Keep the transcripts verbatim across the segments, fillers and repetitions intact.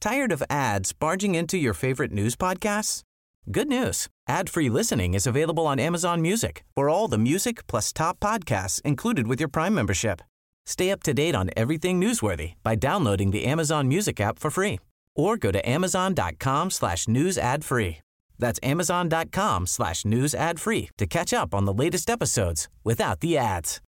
Tired of ads barging into your favorite news podcasts? Good news. Ad-free listening is available on Amazon Music for all the music plus top podcasts included with your Prime membership. Stay up to date on everything newsworthy by downloading the Amazon Music app for free or go to amazon.com slash news ad free. That's amazon.com slash news ad free to catch up on the latest episodes without the ads.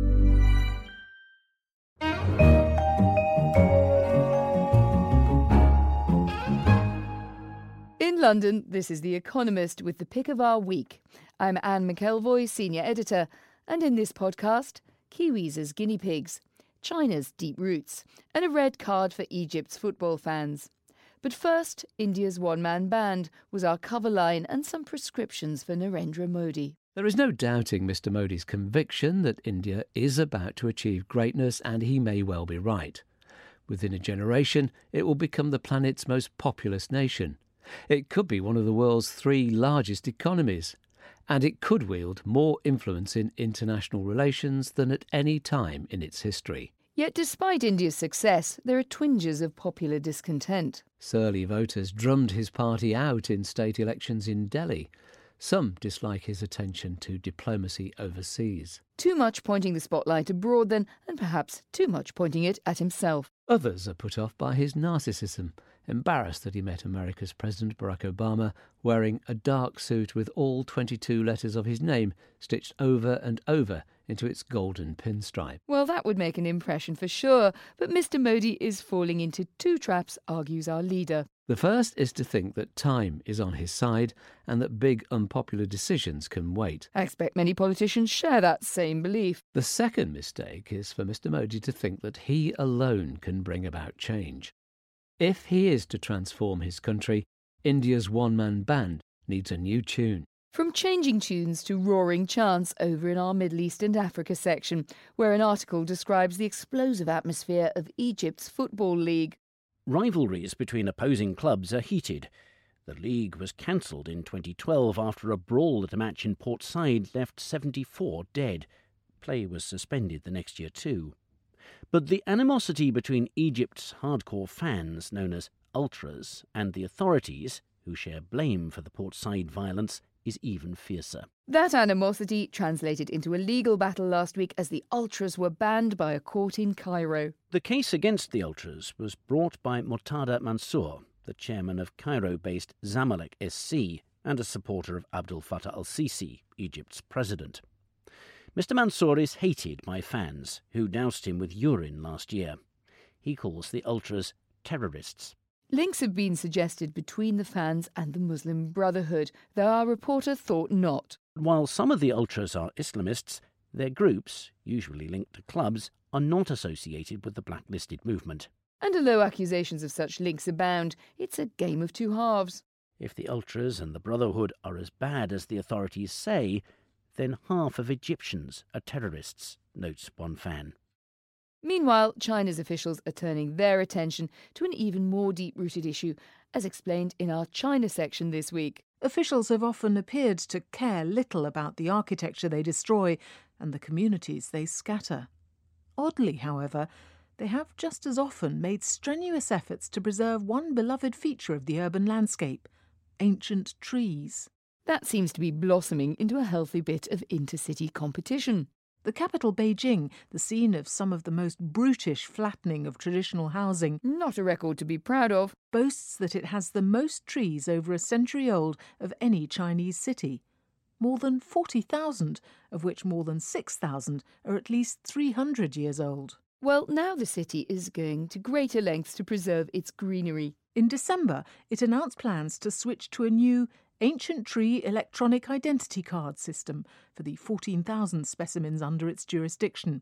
In London, this is The Economist with the pick of our week. I'm Anne McElvoy, Senior Editor, and in this podcast, Kiwis as guinea pigs, China's deep roots, and a red card for Egypt's football fans. But first, India's one-man band was our cover line and some prescriptions for Narendra Modi. There is no doubting Mister Modi's conviction that India is about to achieve greatness, and he may well be right. Within a generation, it will become the planet's most populous nation. It could be one of the world's three largest economies, and it could wield more influence in international relations than at any time in its history. Yet despite India's success, there are twinges of popular discontent. Surly voters drummed his party out in state elections in Delhi. Some dislike his attention to diplomacy overseas. Too much pointing the spotlight abroad then, and perhaps too much pointing it at himself. Others are put off by his narcissism, embarrassed that he met America's President Barack Obama wearing a dark suit with all twenty-two letters of his name stitched over and over into its golden pinstripe. Well, that would make an impression for sure, but Mister Modi is falling into two traps, argues our leader. The first is to think that time is on his side and that big unpopular decisions can wait. I expect many politicians share that same belief. The second mistake is for Mister Modi to think that he alone can bring about change. If he is to transform his country, India's one-man band needs a new tune. From changing tunes to roaring chants over in our Middle East and Africa section, where an article describes the explosive atmosphere of Egypt's football league. Rivalries between opposing clubs are heated. The league was cancelled in twenty twelve after a brawl at a match in Port Said left seventy-four dead. Play was suspended the next year too. But the animosity between Egypt's hardcore fans, known as ultras, and the authorities, who share blame for the Port Said violence, is even fiercer. That animosity translated into a legal battle last week as the ultras were banned by a court in Cairo. The case against the ultras was brought by Murtada Mansour, the chairman of Cairo-based Zamalek S C and a supporter of Abdel Fattah al-Sisi, Egypt's president. Mister Mansour is hated by fans who doused him with urine last year. He calls the ultras terrorists. Links have been suggested between the fans and the Muslim Brotherhood, though our reporter thought not. While some of the ultras are Islamists, their groups, usually linked to clubs, are not associated with the blacklisted movement. And although accusations of such links abound, it's a game of two halves. If the ultras and the Brotherhood are as bad as the authorities say, then half of Egyptians are terrorists, notes one fan. Meanwhile, China's officials are turning their attention to an even more deep-rooted issue, as explained in our China section this week. Officials have often appeared to care little about the architecture they destroy and the communities they scatter. Oddly, however, they have just as often made strenuous efforts to preserve one beloved feature of the urban landscape: ancient trees. That seems to be blossoming into a healthy bit of intercity competition. The capital, Beijing, the scene of some of the most brutish flattening of traditional housing, not a record to be proud of, boasts that it has the most trees over a century old of any Chinese city. More than forty thousand, of which more than six thousand are at least three hundred years old. Well, now the city is going to greater lengths to preserve its greenery. In December, it announced plans to switch to a new ancient tree electronic identity card system for the fourteen thousand specimens under its jurisdiction.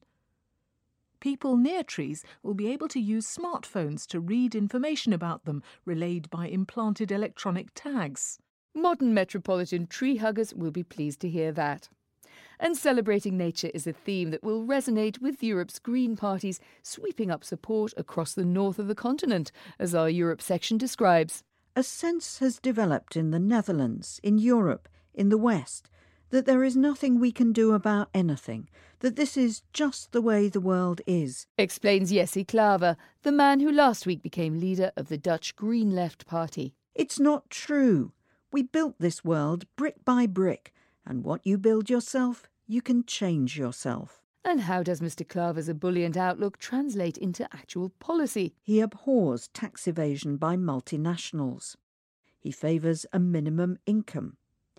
People near trees will be able to use smartphones to read information about them relayed by implanted electronic tags. Modern metropolitan tree huggers will be pleased to hear that. And celebrating nature is a theme that will resonate with Europe's Green parties sweeping up support across the north of the continent, as our Europe section describes. A sense has developed in the Netherlands, in Europe, in the West, that there is nothing we can do about anything, that this is just the way the world is. Explains Jesse Klaver, the man who last week became leader of the Dutch Green Left Party. It's not true. We built this world brick by brick, and what you build yourself, you can change yourself. And how does Mister Klaver's ebullient outlook translate into actual policy? He abhors tax evasion by multinationals. He favours a minimum income.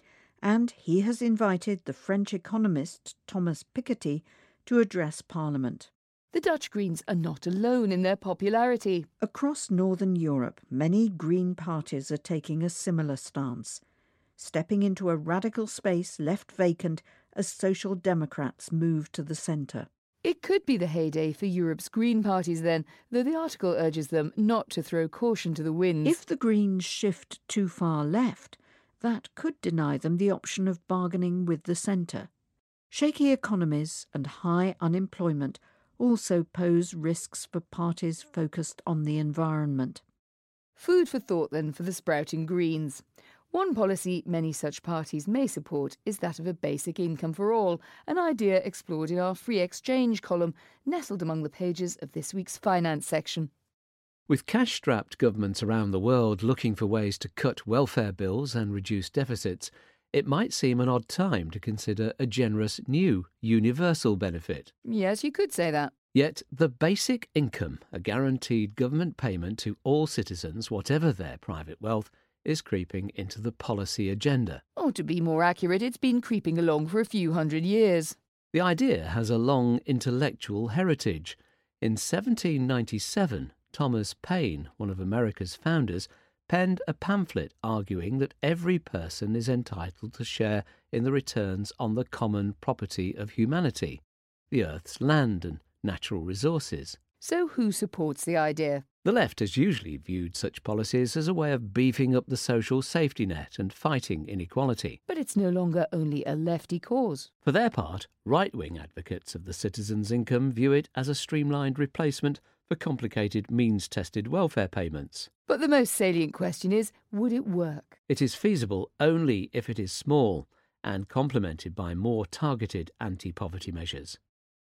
And he has invited the French economist Thomas Piketty to address Parliament. The Dutch Greens are not alone in their popularity. Across Northern Europe, many Green parties are taking a similar stance, stepping into a radical space left vacant as Social Democrats move to the centre. It could be the heyday for Europe's Green parties then, though the article urges them not to throw caution to the winds. If the Greens shift too far left, that could deny them the option of bargaining with the centre. Shaky economies and high unemployment also pose risks for parties focused on the environment. Food for thought then for the sprouting Greens. One policy many such parties may support is that of a basic income for all, an idea explored in our Free Exchange column, nestled among the pages of this week's finance section. With cash-strapped governments around the world looking for ways to cut welfare bills and reduce deficits, it might seem an odd time to consider a generous new universal benefit. Yes, you could say that. Yet the basic income, a guaranteed government payment to all citizens, whatever their private wealth, is creeping into the policy agenda. Or to be more accurate, it's been creeping along for a few hundred years. The idea has a long intellectual heritage. In seventeen ninety-seven, Thomas Paine, one of America's founders, penned a pamphlet arguing that every person is entitled to share in the returns on the common property of humanity, the Earth's land and natural resources. So who supports the idea? The left has usually viewed such policies as a way of beefing up the social safety net and fighting inequality. But it's no longer only a lefty cause. For their part, right-wing advocates of the citizen's income view it as a streamlined replacement for complicated means-tested welfare payments. But the most salient question is, would it work? It is feasible only if it is small and complemented by more targeted anti-poverty measures.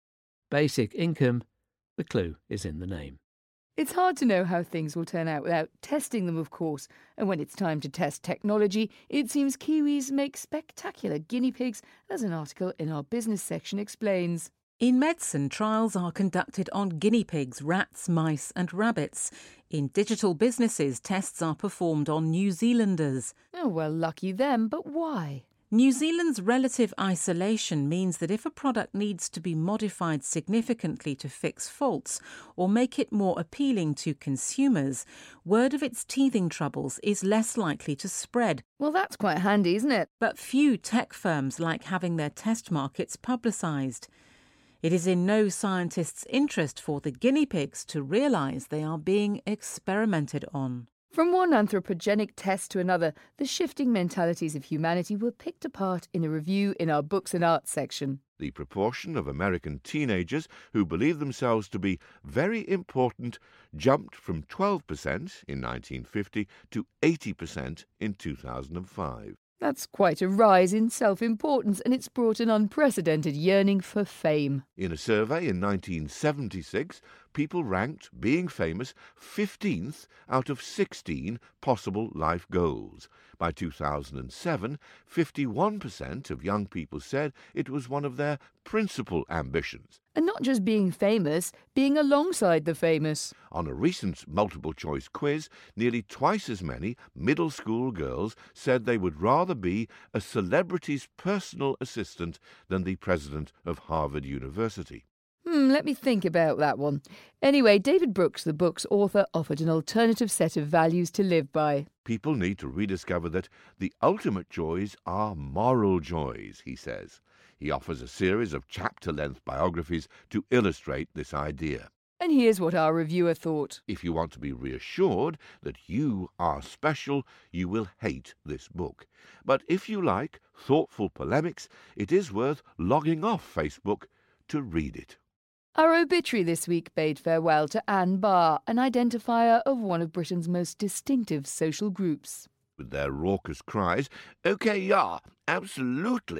Basic income, the clue is in the name. It's hard to know how things will turn out without testing them, of course. And when it's time to test technology, it seems Kiwis make spectacular guinea pigs, as an article in our business section explains. In medicine, trials are conducted on guinea pigs, rats, mice and rabbits. In digital businesses, tests are performed on New Zealanders. Oh, well, lucky them, but why? New Zealand's relative isolation means that if a product needs to be modified significantly to fix faults or make it more appealing to consumers, word of its teething troubles is less likely to spread. Well, that's quite handy, isn't it? But few tech firms like having their test markets publicised. It is in no scientist's interest for the guinea pigs to realise they are being experimented on. From one anthropogenic test to another, the shifting mentalities of humanity were picked apart in a review in our Books and Arts section. The proportion of American teenagers who believe themselves to be very important jumped from twelve percent in nineteen fifty to eighty percent in two thousand five. That's quite a rise in self-importance, and it's brought an unprecedented yearning for fame. In a survey in nineteen seventy-six, people ranked being famous fifteenth out of sixteen possible life goals. By two thousand seven, fifty-one percent of young people said it was one of their principal ambitions. And not just being famous, being alongside the famous. On a recent multiple-choice quiz, nearly twice as many middle school girls said they would rather be a celebrity's personal assistant than the president of Harvard University. Hmm, let me think about that one. Anyway, David Brooks, the book's author, offered an alternative set of values to live by. People need to rediscover that the ultimate joys are moral joys, he says. He offers a series of chapter-length biographies to illustrate this idea. And here's what our reviewer thought. If you want to be reassured that you are special, you will hate this book. But if you like thoughtful polemics, it is worth logging off Facebook to read it. Our obituary this week bade farewell to Anne Barr, an identifier of one of Britain's most distinctive social groups. With their raucous cries, "OK, yeah, absolutely,"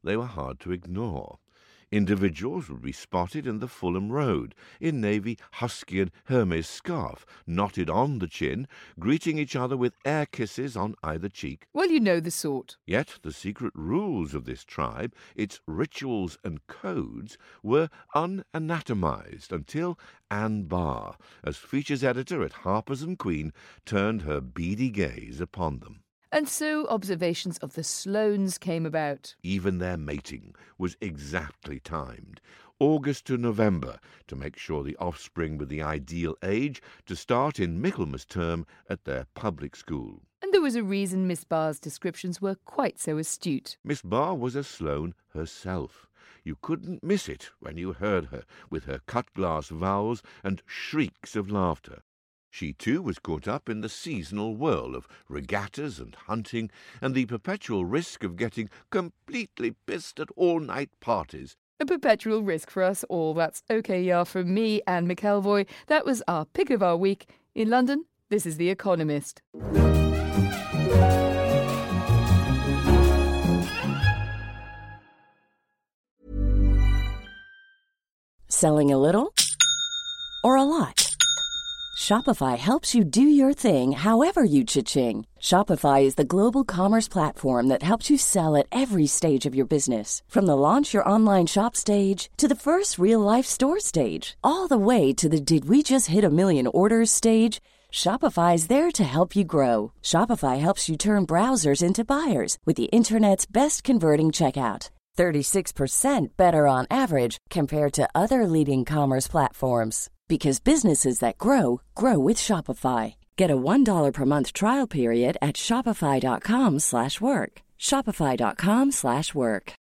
they were hard to ignore. Individuals would be spotted in the Fulham Road, in navy Huskian Hermes scarf, knotted on the chin, greeting each other with air kisses on either cheek. Well, you know the sort. Yet the secret rules of this tribe, its rituals and codes, were unanatomized until Anne Barr, as features editor at Harper's and Queen, turned her beady gaze upon them. And so observations of the Sloanes came about. Even their mating was exactly timed, August to November, to make sure the offspring were the ideal age to start in Michaelmas term at their public school. And there was a reason Miss Barr's descriptions were quite so astute. Miss Barr was a Sloane herself. You couldn't miss it when you heard her, with her cut-glass vowels and shrieks of laughter. She, too, was caught up in the seasonal whirl of regattas and hunting and the perpetual risk of getting completely pissed at all-night parties. A perpetual risk for us all. That's OK, yeah, from me, Anne McElvoy. That was our pick of our week. In London, this is The Economist. Selling a little or a lot? Shopify helps you do your thing however you cha-ching. Shopify is the global commerce platform that helps you sell at every stage of your business. From the launch your online shop stage to the first real-life store stage, all the way to the did we just hit a million orders stage. Shopify is there to help you grow. Shopify helps you turn browsers into buyers with the internet's best converting checkout. thirty-six percent better on average compared to other leading commerce platforms. Because businesses that grow, grow with Shopify. Get a one dollar per month trial period at shopify.com slash work. Shopify.com slash work.